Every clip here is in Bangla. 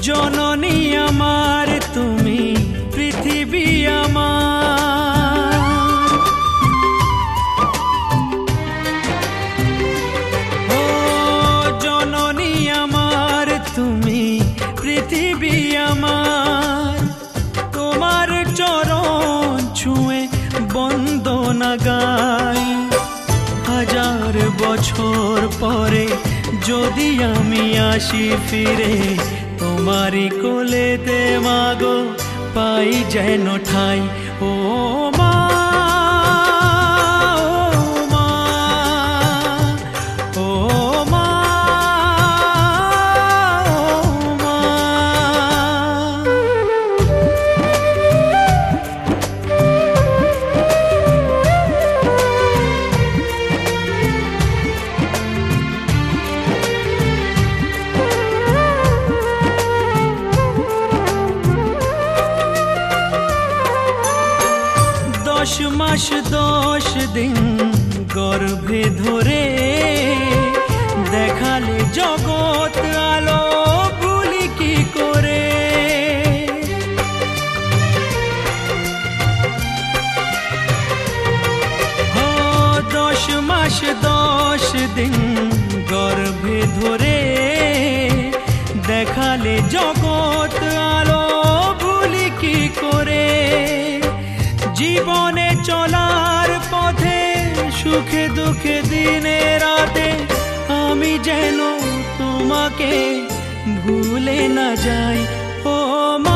জননী আমার তুমি পৃথিবী আমার, ও জননী আমার তুমি পৃথিবী আমার, তোমার চরণ ছুঁয়ে বন্দনা গাই। হাজার বছর পরে যদি আমি আসি ফিরে, তোমারই কোলেতে মাগো পাই যেন ঠাই। ও মা, ও মা, ও মা। দশ মাস 10 দিন গর্ভে ধরে দেখালে জগৎ আলো ভুলি কি করে। 10 মাস 10 দিন গর্ভে ধরে দেখালে জগৎ আলো ভুলি কি করে। জীবনে চলার পথে সুখে দুঃখে দিনে রাতে আমি যেন তোমাকে ভুলে না যাই। ও মা,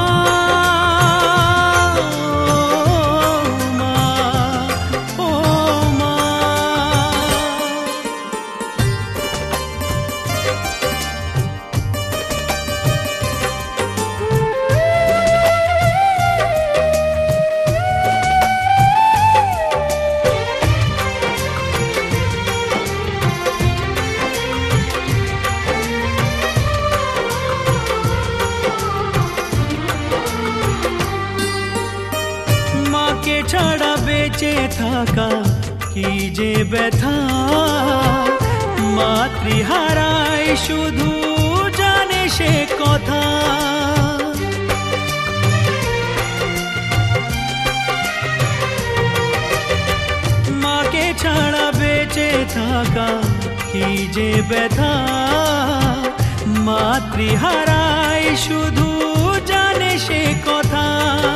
ও মা। মাকে ছাড়া বেঁচে থাকা কি যে ব্যথা, মাতৃহারায় শুধু জানে সে কথা। মাকে ছাড়া বেঁচে থাকা কি যে ব্যথা, মাতৃহারায় শুধু জানে সে কথা।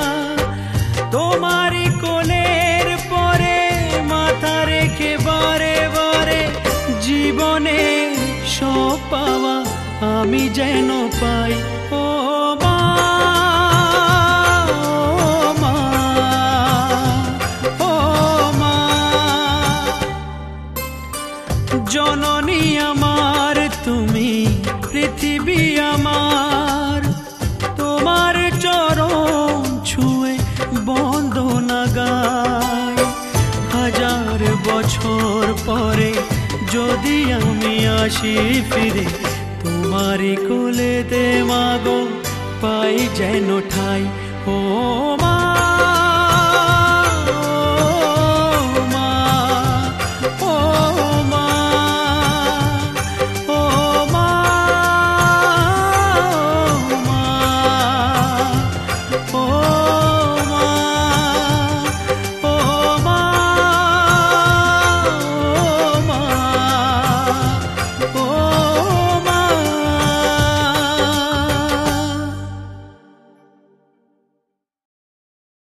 তোমারই কোলের পরে মাথা রেখে বারে বারে জীবনে সব পাওয়া আমি যেন পাই। ও মা, ও মা, ও মা। জননী আমার তুমি পৃথিবী আমার, তোমার চরণ ছুঁয়ে বন্দনা গাই। হাজার বছর পরে যদি আমি আসি ফিরে, তোমারই কোলেতে মাগো পাই যেন ঠাই। ও মা।